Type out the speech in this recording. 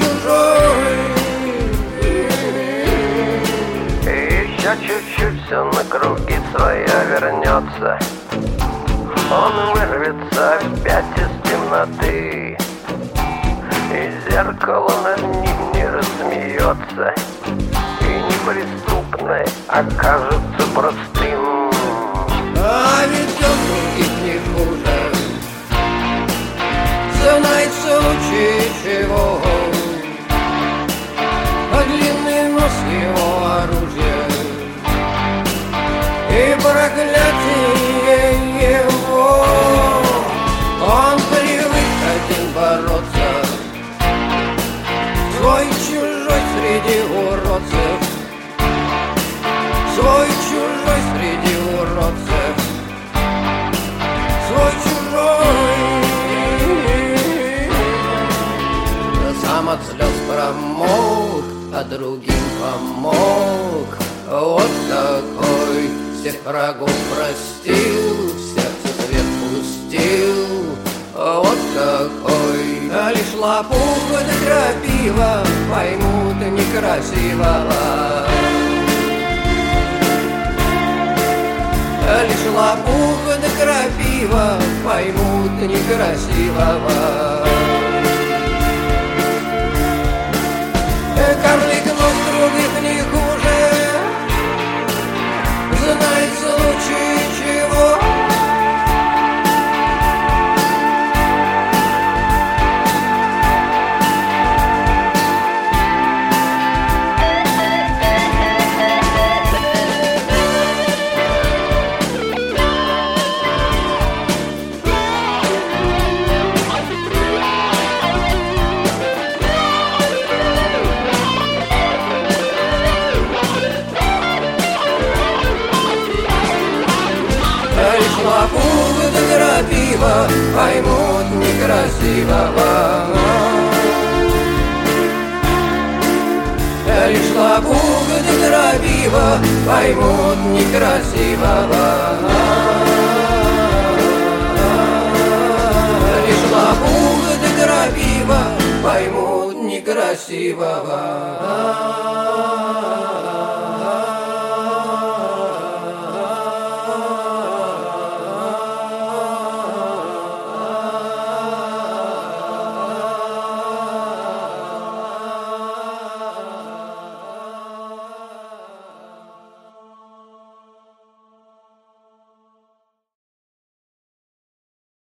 чужой. И еще чуть-чуть все на круги своя вернется. Он вырвется опять из темноты, и зеркало над ним не рассмеется, и неприступное окажется простым. А ведь он других не хуже, знает в случае чего, а длинный нос его оружие и проклятие его. Он привык один бороться, свой чужой среди уродцев, свой чужой среди уродцев, свой чужой. Сам от слез промок, а другим помог. Вот какой всех врагов простил, в сердце свет пустил. Вот какой, а лишь лопуха да крапива поймут некрасивого. Лишь лопуха да крапива поймут некрасивого. Карлик, но других не хуже, знает в случае чего. Лопуха да крапива поймут некрасивого. Лишь лопуха да крапива поймут некрасивого. Лишь лопуха да крапива поймут некрасивого.